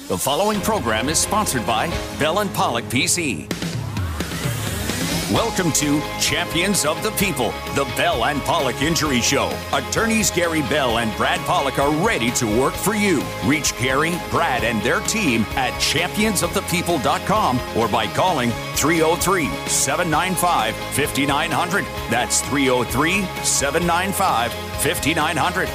The following program is sponsored by Bell & Pollock PC. Welcome to Champions of the People, the Bell & Pollock Injury Show. Attorneys Gary Bell and Brad Pollock are ready to work for you. Reach Gary, Brad, and their team at championsofthepeople.com or by calling 303-795-5900. That's 303-795-5900.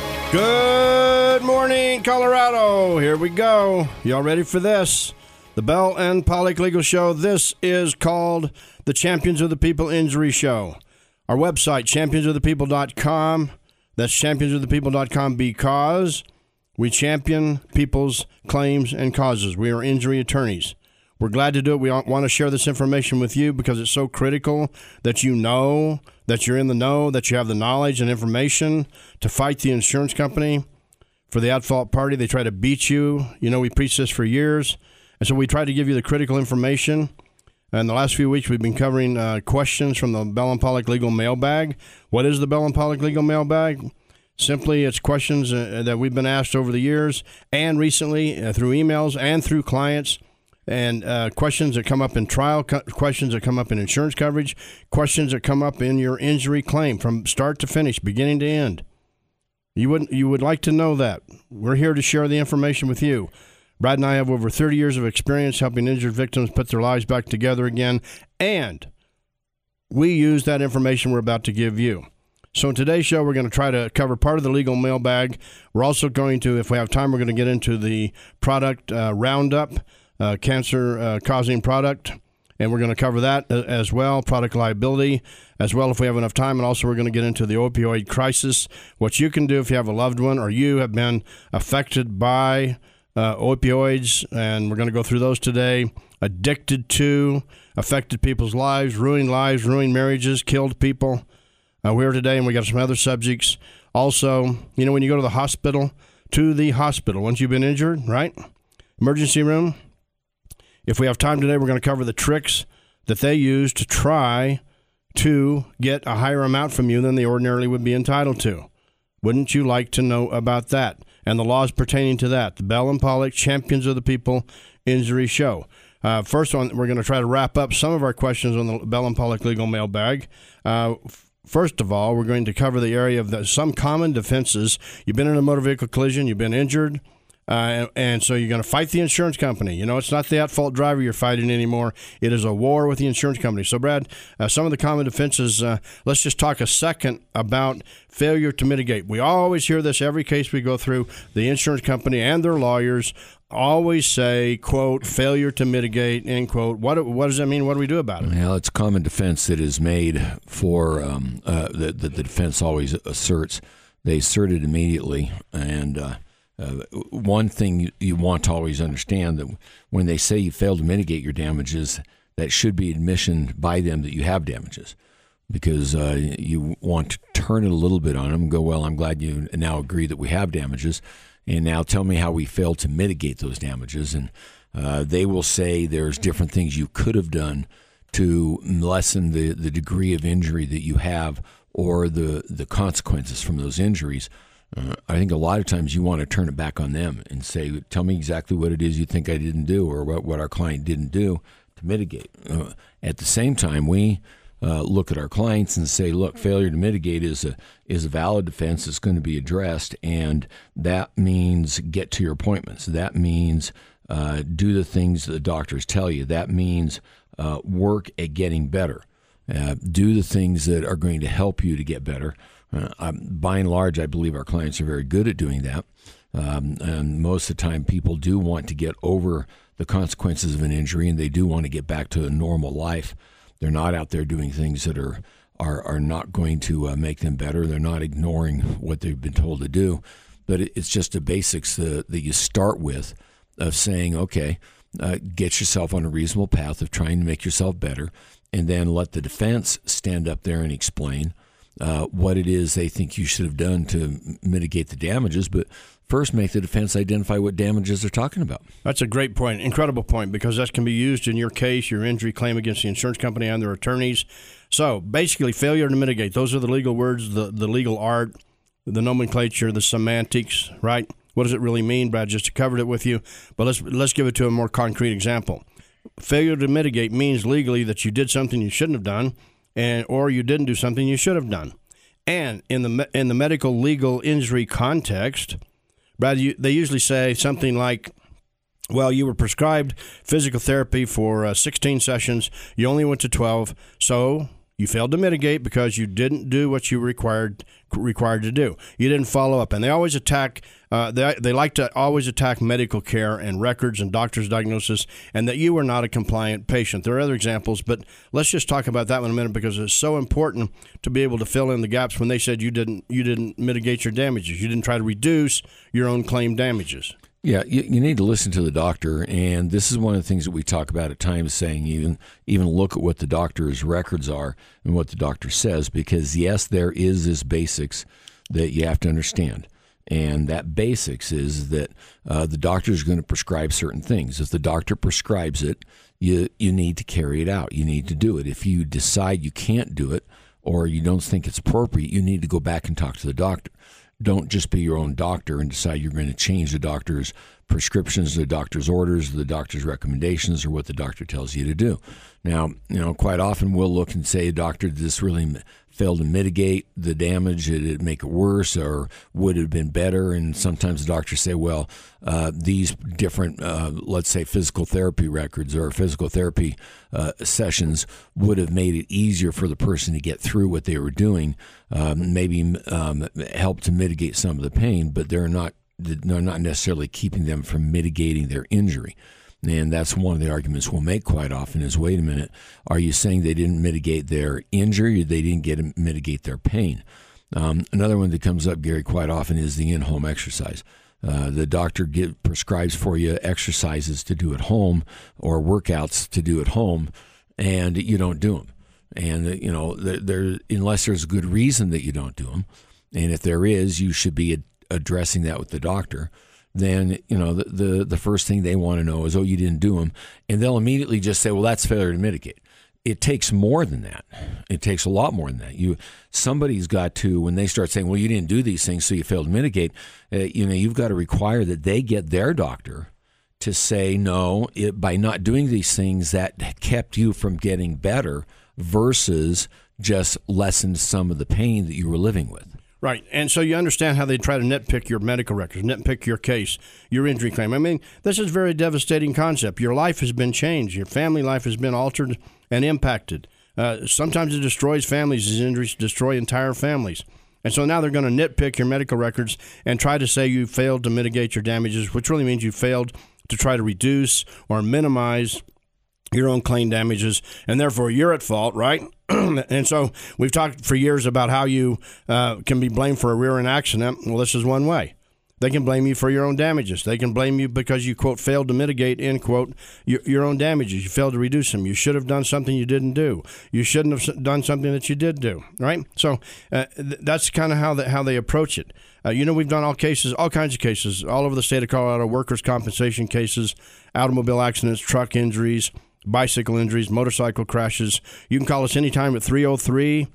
Good morning, Colorado. Here we go. Y'all ready for this? The Bell & Pollock Legal Show. This is called the Champions of the People Injury Show. Our website, championsofthepeople.com. That's championsofthepeople.com because we champion people's claims and causes. We are injury attorneys. We're glad to do it. We want to share this information with you because it's so critical that you know, that you're in the know, that you have the knowledge and information to fight the insurance company for the at-fault party. They try to beat you. You know, we preach this for years. And so we try to give you the critical information. And the last few weeks, we've been covering questions from the Bell & Pollock Legal Mailbag. What is the Bell & Pollock Legal Mailbag? Simply, it's questions that we've been asked over the years and recently through emails and through clients. And questions that come up in trial, questions that come up in insurance coverage, questions that come up in your injury claim from start to finish, beginning to end. You would like to know that. We're here to share the information with you. Brad and I have over 30 years of experience helping injured victims put their lives back together again, and we use that information we're about to give you. So in today's show, we're going to try to cover part of the legal mailbag. We're also going to, if we have time, we're going to get into the product Roundup, cancer-causing product, and we're going to cover that as well, product liability as well if we have enough time, and also we're going to get into the opioid crisis, what you can do if you have a loved one or you have been affected by opioids, and we're going to go through those today. Addicted to, affected people's lives, ruined marriages, killed people. We're here today, and we got some other subjects. Also, you know, when you go to the hospital, once you've been injured, right? Emergency room. If we have time today, we're going to cover the tricks that they use to try to get a higher amount from you than they ordinarily would be entitled to. Wouldn't you like to know about that? And the laws pertaining to that. The Bell & Pollock Champions of the People Injury Show. First one, we're going to try to wrap up some of our questions on the Bell & Pollock Legal Mailbag. First of all, we're going to cover the area of some common defenses. You've been in a motor vehicle collision, you've been injured, and so you're going to fight the insurance company. You know, it's not the at-fault driver you're fighting anymore. It is a war with the insurance company. So, Brad, some of the common defenses, let's just talk a second about failure to mitigate. We always hear this every case we go through. The insurance company and their lawyers always say, quote, failure to mitigate, end quote. What does that mean? What do we do about it? Well, it's a common defense that is made for the defense always asserts. They assert it immediately, and one thing you want to always understand that when they say you failed to mitigate your damages, that should be admission by them that you have damages, because you want to turn it a little bit on them and go, well, I'm glad you now agree that we have damages, and now tell me how we failed to mitigate those damages. And they will say there's different things you could have done to lessen the degree of injury that you have or the consequences from those injuries. I think a lot of times you want to turn it back on them and say, tell me exactly what it is you think I didn't do or what our client didn't do to mitigate. At the same time, we look at our clients and say, look, failure to mitigate is a valid defense. It's going to be addressed, and that means get to your appointments. That means do the things that the doctors tell you. That means work at getting better. Do the things that are going to help you to get better. By and large, I believe our clients are very good at doing that. And most of the time, people do want to get over the consequences of an injury, and they do want to get back to a normal life. They're not out there doing things that are not going to make them better. They're not ignoring what they've been told to do. But it's just the basics that you start with of saying, okay, get yourself on a reasonable path of trying to make yourself better, and then let the defense stand up there and explain what it is they think you should have done to mitigate the damages, but first make the defense identify what damages they're talking about. That's a great point, incredible point, because that can be used in your case, your injury claim against the insurance company and their attorneys. So basically, failure to mitigate, those are the legal words, the legal art, the nomenclature, the semantics, right? What does it really mean? Brad just covered it with you, but let's give it to a more concrete example. Failure to mitigate means legally that you did something you shouldn't have done, or you didn't do something you should have done. And in the medical legal injury context, Brad, they usually say something like, well, you were prescribed physical therapy for 16 sessions. You only went to 12, so you failed to mitigate because you didn't do what you were required to do. You didn't follow up. And they always attack, they like to always attack medical care and records and doctor's diagnosis, and that you were not a compliant patient. There are other examples, but let's just talk about that one a minute, because it's so important to be able to fill in the gaps when they said you didn't mitigate your damages. You didn't try to reduce your own claim damages. Yeah, you need to listen to the doctor, and this is one of the things that we talk about at times, saying even look at what the doctor's records are and what the doctor says, because, yes, there is this basics that you have to understand. And that basics is that the doctor is going to prescribe certain things. If the doctor prescribes it, you need to carry it out. You need to do it. If you decide you can't do it or you don't think it's appropriate, you need to go back and talk to the doctor. Don't just be your own doctor and decide you're going to change the doctor's prescriptions, the doctor's orders, the doctor's recommendations, or what the doctor tells you to do. Now, quite often we'll look and say, doctor, did this really fail to mitigate the damage? Did it make it worse, or would it have been better? And sometimes the doctors say, well, these different, let's say, physical therapy records or physical therapy sessions would have made it easier for the person to get through what they were doing, maybe help to mitigate some of the pain, but they're not necessarily keeping them from mitigating their injury. And that's one of the arguments we'll make quite often is, wait a minute, are you saying they didn't mitigate their injury, or they didn't get to mitigate their pain? Another one that comes up, Gary, quite often is the in-home exercise. The doctor prescribes for you exercises to do at home or workouts to do at home, and you don't do them. And, unless there's a good reason that you don't do them, and if there is, you should be addressing that with the doctor. Then, the first thing they want to know is, oh, you didn't do them. And they'll immediately just say, well, that's failure to mitigate. It takes more than that. It takes a lot more than that. Somebody's got to, when they start saying, well, you didn't do these things, so you failed to mitigate, you've got to require that they get their doctor to say, no, by not doing these things, that kept you from getting better, versus just lessened some of the pain that you were living with. Right, and so you understand how they try to nitpick your medical records, nitpick your case, your injury claim. I mean, this is a very devastating concept. Your life has been changed. Your family life has been altered and impacted. Sometimes it destroys families. These injuries destroy entire families. And so now they're going to nitpick your medical records and try to say you failed to mitigate your damages, which really means you failed to try to reduce or minimize your own claim damages, and therefore you're at fault, right? And so we've talked for years about how you can be blamed for a rear-end accident. Well, this is one way. They can blame you for your own damages. They can blame you because you, quote, failed to mitigate, end quote, your own damages. You failed to reduce them. You should have done something you didn't do. You shouldn't have done something that you did do, right? So that's kind of how they approach it. We've done all kinds of cases, all over the state of Colorado, workers' compensation cases, automobile accidents, truck injuries, bicycle injuries, motorcycle crashes. You can call us anytime at 303-795-5900,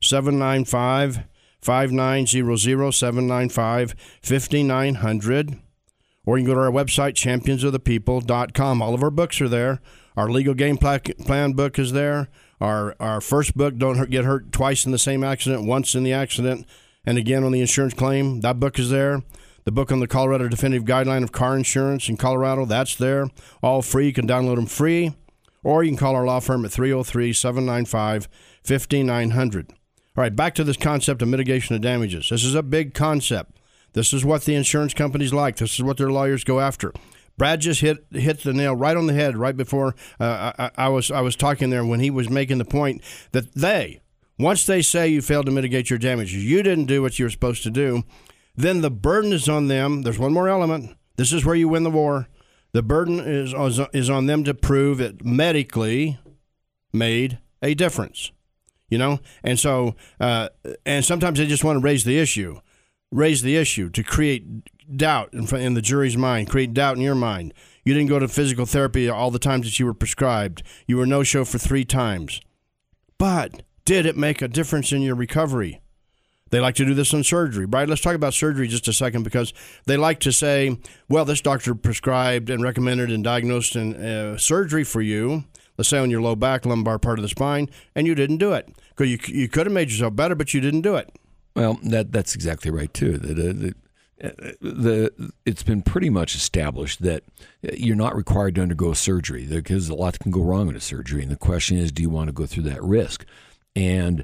795-5900, or you can go to our website, championsofthepeople.com. All of our books are there. Our legal game plan book is there. Our first book, Don't Get Hurt Twice in the Same Accident, Once in the Accident, and again on the insurance claim, that book is there. The book on the Colorado Definitive Guideline of Car Insurance in Colorado, that's there. All free. You can download them free. Or you can call our law firm at 303-795-5900. All right, back to this concept of mitigation of damages. This is a big concept. This is what the insurance companies like. This is what their lawyers go after. Brad just hit the nail right on the head right before I was talking there, when he was making the point that once they say you failed to mitigate your damages, you didn't do what you were supposed to do, then the burden is on them. There's one more element. This is where you win the war. The burden is on them to prove it medically made a difference, And so, and sometimes they just want to raise the issue to create doubt in the jury's mind, create doubt in your mind. You didn't go to physical therapy all the times that you were prescribed. You were no-show for 3 times. But did it make a difference in your recovery? They like to do this on surgery. Brad, let's talk about surgery just a second, because they like to say, well, this doctor prescribed and recommended and diagnosed surgery for you, let's say on your low back, lumbar part of the spine, and you didn't do it. Because you could have made yourself better, but you didn't do it. Well, that's exactly right, too. It's been pretty much established that you're not required to undergo surgery, because a lot can go wrong in a surgery. And the question is, do you want to go through that risk? And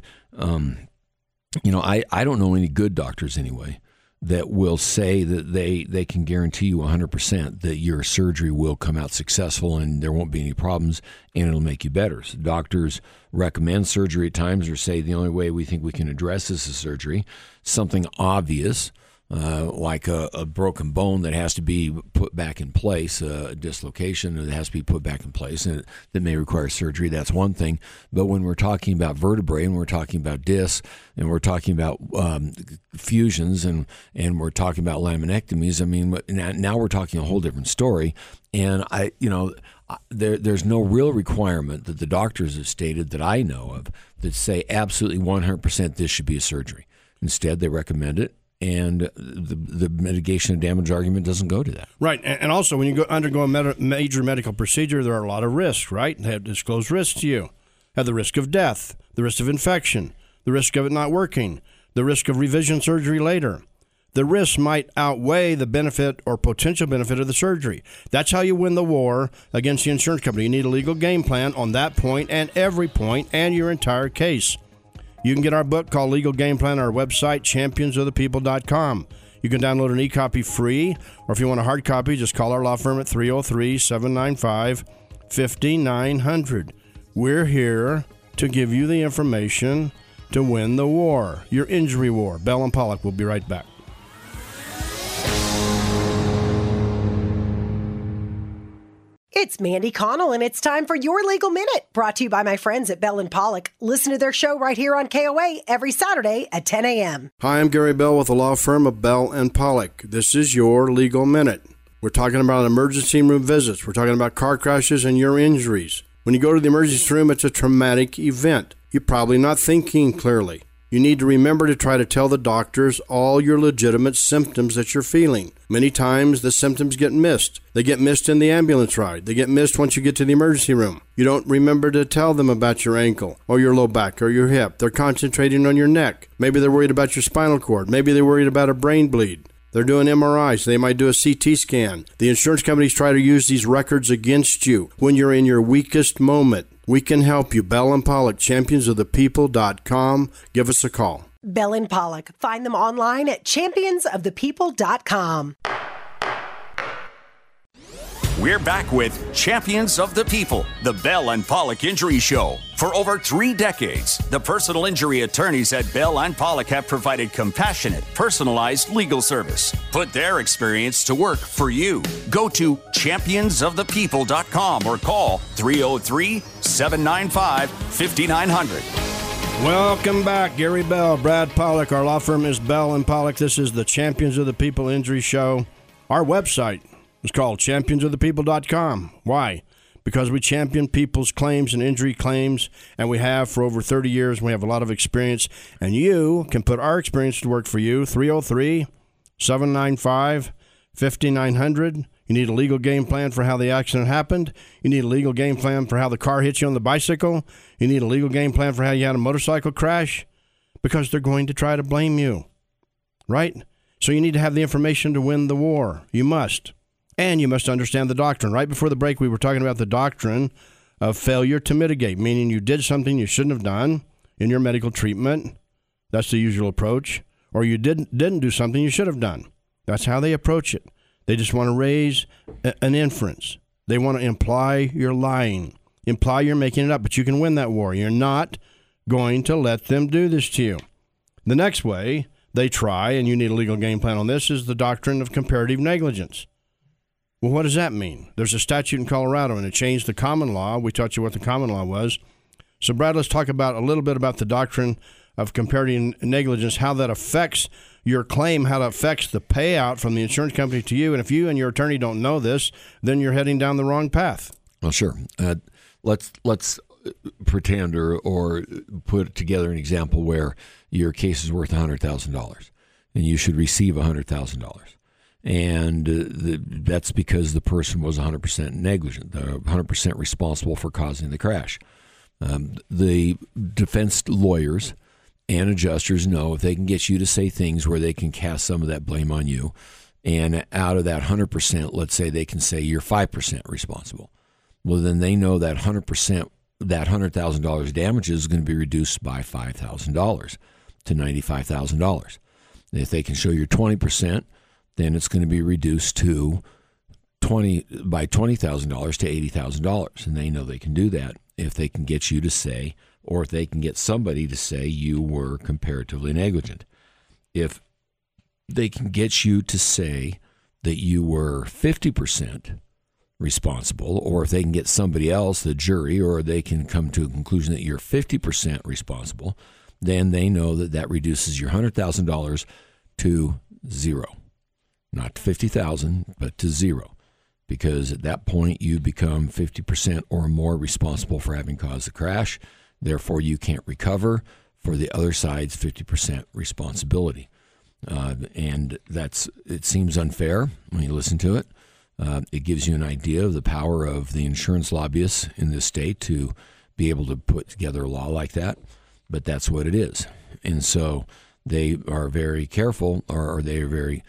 I don't know any good doctors anyway that will say that they can guarantee you 100% that your surgery will come out successful and there won't be any problems and it'll make you better. So doctors recommend surgery at times, or say the only way we think we can address this is surgery. Something obvious, like a broken bone that has to be put back in place, a dislocation that has to be put back in place, and that may require surgery. That's one thing. But when we're talking about vertebrae, and we're talking about discs, and we're talking about fusions, and we're talking about laminectomies, I mean, now we're talking a whole different story. And there's no real requirement that the doctors have stated that I know of that say absolutely 100% this should be a surgery. Instead, they recommend it. And the mitigation of damage argument doesn't go to that. Right. And also, when you undergo a major medical procedure, there are a lot of risks, right? They have disclosed risks to you. Have the risk of death, the risk of infection, the risk of it not working, the risk of revision surgery later. The risks might outweigh the benefit or potential benefit of the surgery. That's how you win the war against the insurance company. You need a legal game plan on that point and every point and your entire case. You can get our book called Legal Game Plan on our website, championsofthepeople.com. You can download an e-copy free, or if you want a hard copy, just call our law firm at 303-795-5900. We're here to give you the information to win the war, your injury war. Bell and Pollock will be right back. It's Mandy Connell, and it's time for Your Legal Minute, brought to you by my friends at Bell & Pollock. Listen to their show right here on KOA every Saturday at 10 a.m. Hi, I'm Gary Bell with the law firm of Bell & Pollock. This is Your Legal Minute. We're talking about emergency room visits. We're talking about car crashes and your injuries. When you go to the emergency room, it's a traumatic event. You're probably not thinking clearly. You need to remember to try to tell the doctors all your legitimate symptoms that you're feeling. Many times the symptoms get missed. They get missed in the ambulance ride. They get missed once you get to the emergency room. You don't remember to tell them about your ankle or your low back or your hip. They're concentrating on your neck. Maybe they're worried about your spinal cord. Maybe they're worried about a brain bleed. They're doing MRIs. They might do a CT scan. The insurance companies try to use these records against you when you're in your weakest moment. We can help you. Bell & Pollock, championsofthepeople.com. Give us a call. Bell & Pollock. Find them online at championsofthepeople.com. We're back with Champions of the People, the Bell and Pollock Injury Show. For over 3 decades, the personal injury attorneys at Bell and Pollock have provided compassionate, personalized legal service. Put their experience to work for you. Go to championsofthepeople.com or call 303-795-5900. Welcome back. Gary Bell, Brad Pollock. Our law firm is Bell & Pollock. This is the Champions of the People Injury Show. Our website is called championsofthepeople.com. Why? Because we champion people's claims and injury claims, and we have for over 30 years. We have a lot of experience, and you can put our experience to work for you. 303-795-5900. You need a legal game plan for how the accident happened. You need a legal game plan for how the car hit you on the bicycle. You need a legal game plan for how you had a motorcycle crash, because they're going to try to blame you, right? So you need to have the information to win the war. You must. And you must understand the doctrine. Right before the break, we were talking about the doctrine of failure to mitigate, meaning you did something you shouldn't have done in your medical treatment. That's the usual approach. Or you didn't do something you should have done. That's how they approach it. They just want to raise an inference. They want to imply you're lying, imply you're making it up, but you can win that war. You're not going to let them do this to you. The next way they try, and you need a legal game plan on this, is the doctrine of comparative negligence. Well, what does that mean? There's a statute in Colorado, and it changed the common law. We taught you what the common law was. So, Brad, let's talk about a little bit about the doctrine of comparative negligence, how that affects your claim, how that affects the payout from the insurance company to you. And if you and your attorney don't know this, then you're heading down the wrong path. Well, sure. Let's pretend or put together an example where your case is worth $100,000 and you should receive $100,000. And that's because the person was 100% negligent, 100% responsible for causing the crash. The defense lawyers and adjusters know if they can get you to say things where they can cast some of that blame on you, and out of that 100%, let's say they can say you're 5% responsible. Well, then they know that 100%, that $100,000 damages is going to be reduced by $5,000 to $95,000. If they can show you're 20%, then it's going to be reduced to by $20,000 to $80,000, and they know they can do that if they can get you to say, or if they can get somebody to say you were comparatively negligent. If they can get you to say that you were 50% responsible, or if they can get somebody else, the jury, or they can come to a conclusion that you're 50% responsible, then they know that that reduces your $100,000 to zero. Not to $50,000, but to zero. Because at that point, you become 50% or more responsible for having caused the crash. Therefore, you can't recover for the other side's 50% responsibility. And it seems unfair when you listen to it. It gives you an idea of the power of the insurance lobbyists in this state to be able to put together a law like that. But that's what it is. And so they are very careful, or they're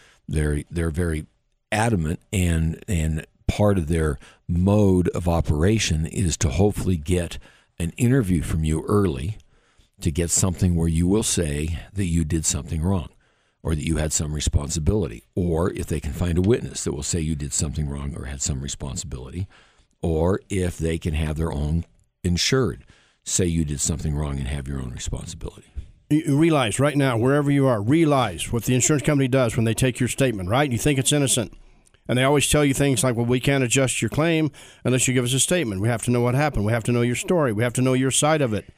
very adamant, and part of their mode of operation is to hopefully get an interview from you early to get something where you will say that you did something wrong, or that you had some responsibility, or if they can find a witness that will say you did something wrong or had some responsibility, or if they can have their own insured say you did something wrong and have your own responsibility. You realize right now, wherever you are, realize what the insurance company does when they take your statement, right? You think it's innocent. And they always tell you things like, well, we can't adjust your claim unless you give us a statement. We have to know what happened. We have to know your story. We have to know your side of it.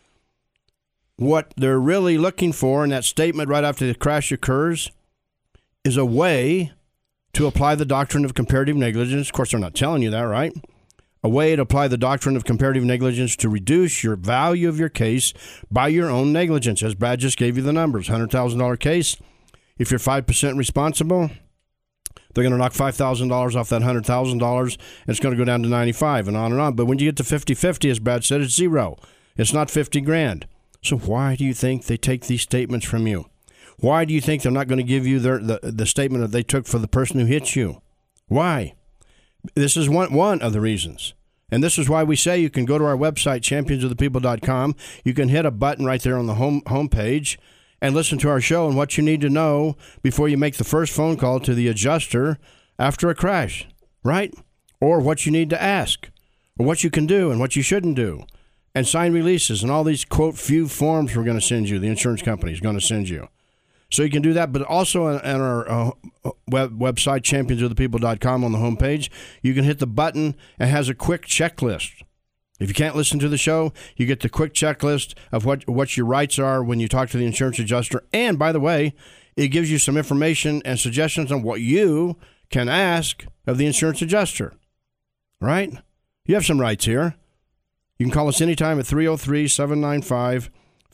What they're really looking for in that statement right after the crash occurs is a way to apply the doctrine of comparative negligence. Of course, they're not telling you that, right? A way to apply the doctrine of comparative negligence to reduce your value of your case by your own negligence. As Brad just gave you the numbers, $100,000 case. If you're 5% responsible, they're going to knock $5,000 off that $100,000, and it's going to go down to $95,000 and on and on. But when you get to 50-50, as Brad said, it's zero. It's not $50,000. So why do you think they take these statements from you? Why do you think they're not going to give you the statement that they took for the person who hit you? Why? This is one of the reasons. And this is why we say you can go to our website, championsofthepeople.com. You can hit a button right there on the home page and listen to our show and what you need to know before you make the first phone call to the adjuster after a crash, right? Or what you need to ask, or what you can do and what you shouldn't do, and sign releases and all these, quote, few forms we're going to send you, the insurance company is going to send you. So you can do that, but also on our website, championsofthepeople.com, on the homepage, you can hit the button and it has a quick checklist. If you can't listen to the show, you get the quick checklist of what your rights are when you talk to the insurance adjuster. And, by the way, it gives you some information and suggestions on what you can ask of the insurance adjuster, right? You have some rights here. You can call us anytime at 303-795-5900,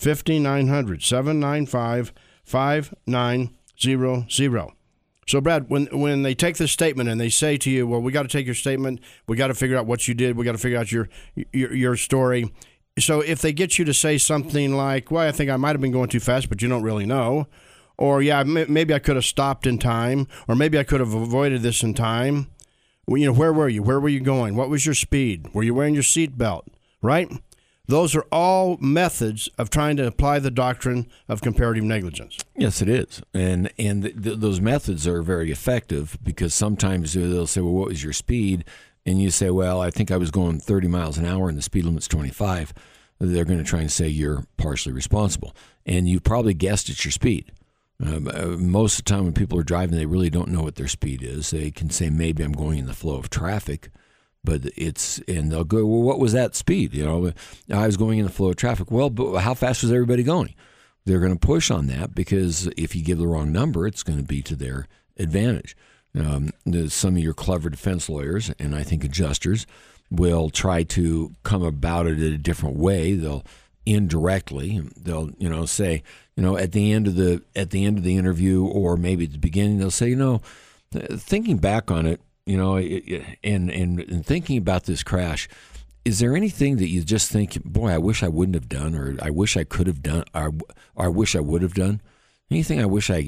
795-5900. So, Brad, when they take this statement and they say to you, well, we got to take your statement, we got to figure out what you did, we got to figure out your story. So if they get you to say something like, well, I think I might have been going too fast, but you don't really know, or, yeah, maybe I could have stopped in time, or maybe I could have avoided this in time. Well, where were you? Where were you going? What was your speed? Were you wearing your seatbelt? Right? Those are all methods of trying to apply the doctrine of comparative negligence. Yes, it is. And those methods are very effective because sometimes they'll say, well, what was your speed? And you say, well, I think I was going 30 miles an hour and the speed limit's 25. They're going to try and say you're partially responsible. And you probably guessed at your speed. Most of the time when people are driving, they really don't know what their speed is. They can say, maybe I'm going in the flow of traffic. But and they'll go, well, what was that speed? I was going in the flow of traffic. Well, but how fast was everybody going? They're going to push on that because if you give the wrong number, it's going to be to their advantage. Some of your clever defense lawyers, and I think adjusters, will try to come about it in a different way. They'll indirectly, they'll say, at the end of the interview, or maybe at the beginning, they'll say, thinking back on it, and thinking about this crash, is there anything that you just think, boy, I wish I wouldn't have done, or I wish I could have done, or I wish I would have done? Anything I wish I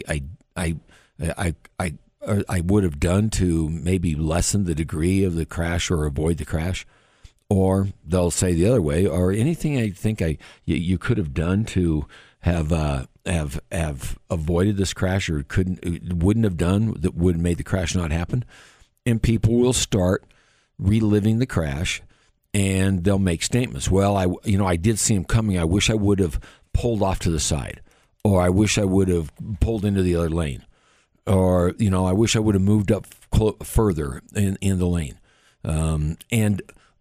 would have done to maybe lessen the degree of the crash or avoid the crash? Or they'll say the other way, or anything I think you could have done to have avoided this crash, or wouldn't have done, that would have made the crash not happen. And people will start reliving the crash, and they'll make statements. Well, I did see him coming. I wish I would have pulled off to the side, or I wish I would have pulled into the other lane, or I wish I would have moved up further in the lane. And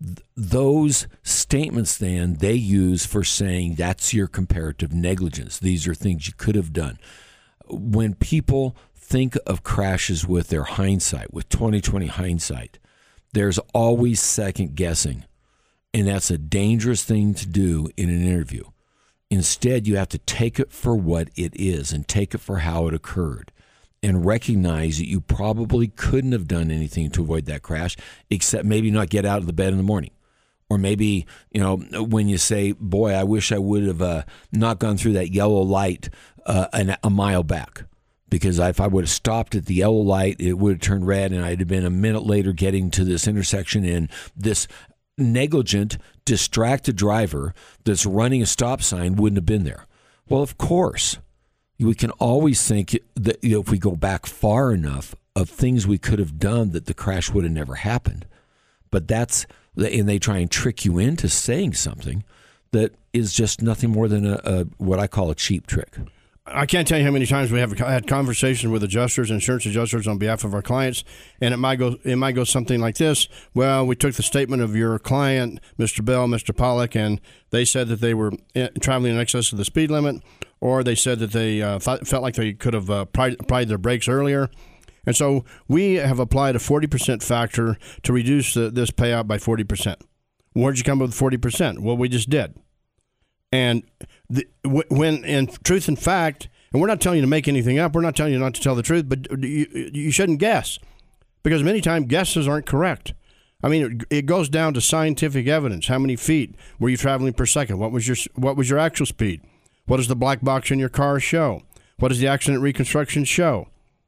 those statements then they use for saying that's your comparative negligence. These are things you could have done. When people think of crashes with their hindsight, with 20/20 hindsight, there's always second guessing, and that's a dangerous thing to do in an interview. Instead, you have to take it for what it is and take it for how it occurred, and recognize that you probably couldn't have done anything to avoid that crash, except maybe not get out of the bed in the morning. Or maybe, when you say, boy, I wish I would have not gone through that yellow light a mile back. Because if I would have stopped at the yellow light, it would have turned red, and I'd have been a minute later getting to this intersection, and this negligent, distracted driver that's running a stop sign wouldn't have been there. Well, of course. We can always think that if we go back far enough of things we could have done, that the crash would have never happened. But and they try and trick you into saying something that is just nothing more than a what I call a cheap trick. I can't tell you how many times we have had conversations with adjusters, insurance adjusters on behalf of our clients, and it might go something like this. Well, we took the statement of your client, Mr. Bell, Mr. Pollock, and they said that they were traveling in excess of the speed limit, or they said that they felt like they could have applied their brakes earlier. And so we have applied a 40% factor to reduce this payout by 40%. Where'd you come up with 40%? Well, we just did. And when in truth and fact, and we're not telling you to make anything up, we're not telling you not to tell the truth, but you shouldn't guess, because many times guesses aren't correct. I mean, it goes down to scientific evidence. How many feet were you traveling per second? What was your actual speed? What does the black box in your car show? What does the accident reconstruction show?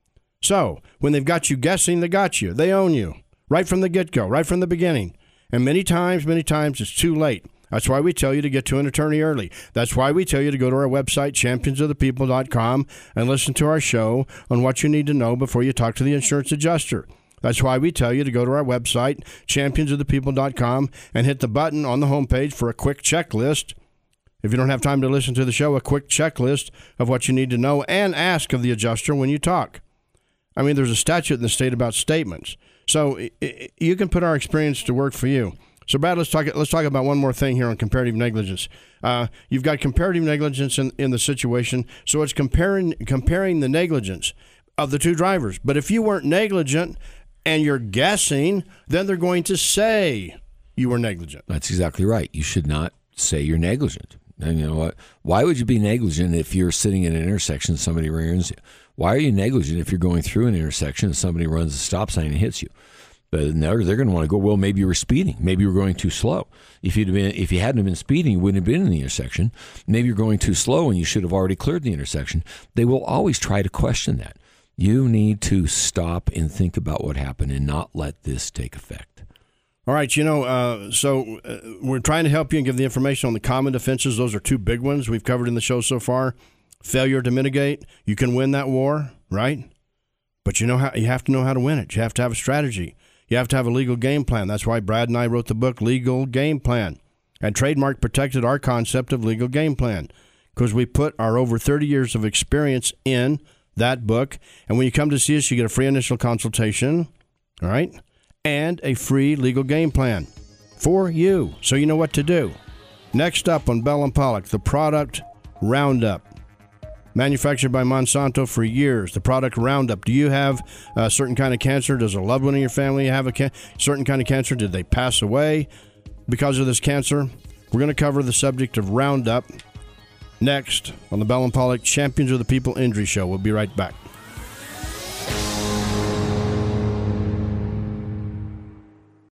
So when they've got you guessing, they got you. They own you right from the get-go, right from the beginning. And many times it's too late. That's why we tell you to get to an attorney early. That's why we tell you to go to our website, championsofthepeople.com, and listen to our show on what you need to know before you talk to the insurance adjuster. That's why we tell you to go to our website, championsofthepeople.com, and hit the button on the homepage for a quick checklist. If you don't have time to listen to the show, a quick checklist of what you need to know, and ask of the adjuster when you talk. I mean, there's a statute in the state about statements. So you can put our experience to work for you. So, Brad, let's talk about one more thing here on comparative negligence. You've got comparative negligence in the situation, so it's comparing the negligence of the two drivers. But if you weren't negligent and you're guessing, then they're going to say you were negligent. That's exactly right. You should not say you're negligent. And you know what? Why would you be negligent if you're sitting in an intersection and somebody rears you? Why are you negligent if you're going through an intersection and somebody runs a stop sign and hits you? But they're going to want to go, well, maybe you were speeding. Maybe you were going too slow. If you hadn't been speeding, you wouldn't have been in the intersection. Maybe you're going too slow and you should have already cleared the intersection. They will always try to question that. You need to stop and think about what happened and not let this take effect. All right, so we're trying to help you and give the information on the common defenses. Those are two big ones we've covered in the show so far. Failure to mitigate. You can win that war, right? But you have to know how to win it. You have to have a strategy. You have to have a legal game plan. That's why Brad and I wrote the book, Legal Game Plan. And Trademark protected our concept of legal game plan because we put our over 30 years of experience in that book. And when you come to see us, you get a free initial consultation, all right, and a free legal game plan for you, so you know what to do. Next up on Bell and Pollock, the product roundup. manufactured by Monsanto for years. The product Roundup. Do you have a certain kind of cancer? Does a loved one in your family have a certain kind of cancer? Did they pass away because of this cancer? We're going to cover the subject of Roundup next on the Bell and Pollock Champions of the People Injury Show. We'll be right back.